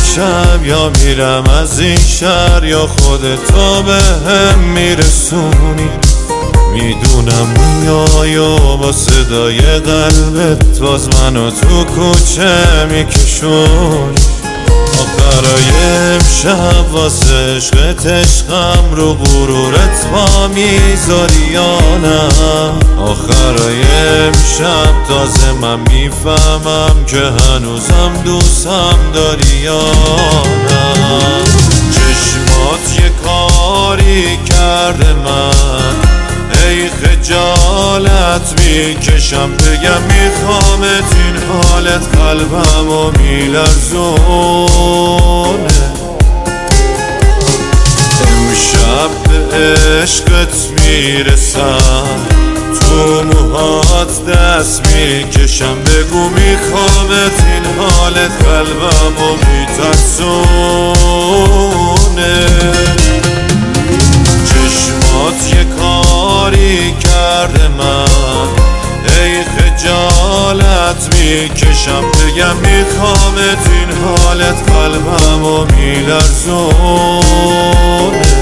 امشب یا میرم از این شهر یا خودتو به هم میرسونی. میدونم میای و با صدای قلبت باز منو تو کوچه میکشونی. آخرای امشب واسه عشقت عشقم رو غرورت با میذاری یا نه؟ آخرای امشب تازه من میفهمم که هنوزم دوستم داری یا نه؟ چشمات یه کاری کرده من ای خجالت میکشم بگم میخوامت این حالت قلبمو میلرزونه. امشب به عشقت میرسم تو موهات دست میکشم بگو میخوامت این حالت قلبمو میترسونه. چشمات یه کاری کرده من ای خجالت میکشم بگم میخوامت این حالت قلبمو میلرزونه.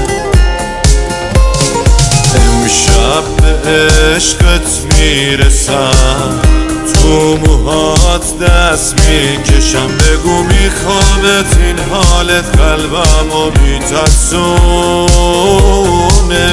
امشب به عشقت میرسم تو موهات دست میکشم بگو میخوامت این حالت قلبمو میترسونه.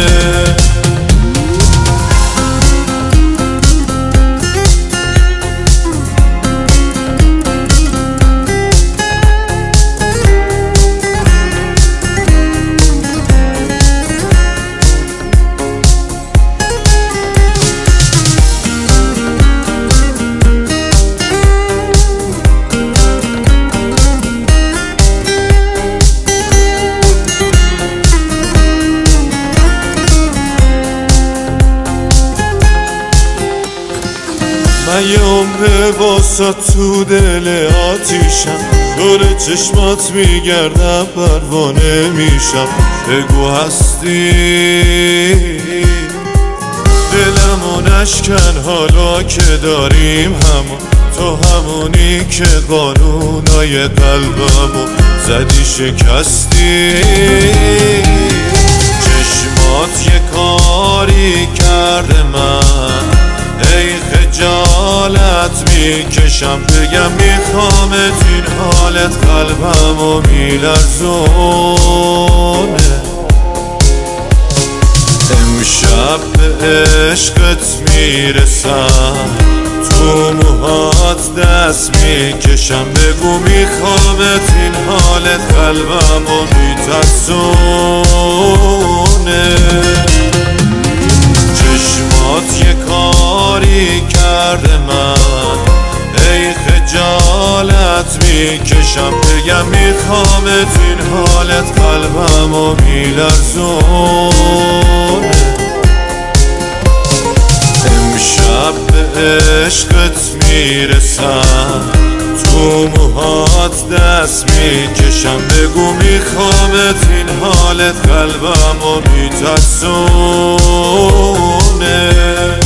من یه عمره واسه تو دل آتیشم دور چشمات میگردم پروانه میشم بگو هستی دلمو نشکن حالا که داریم همون تو همونی که قانونای قلبمو زدی شکستی. چشمات یه کاری کرده من ای خجالت میکشم بگم میخوامت این حالت قلبمو میلرزونه. امشب به عشقت میرسم تو موهات دست میکشم بگو میخوامت این حالت قلبمو میترسونه. چشمات یه کاری کرده من ای خجالت میکشم بگم میخوامت این حالت قلبمو میلرزونه. امشب به عشقت میرسم تو موهات دست میکشم بگو میخوامت این حالت قلبمو میترسونه.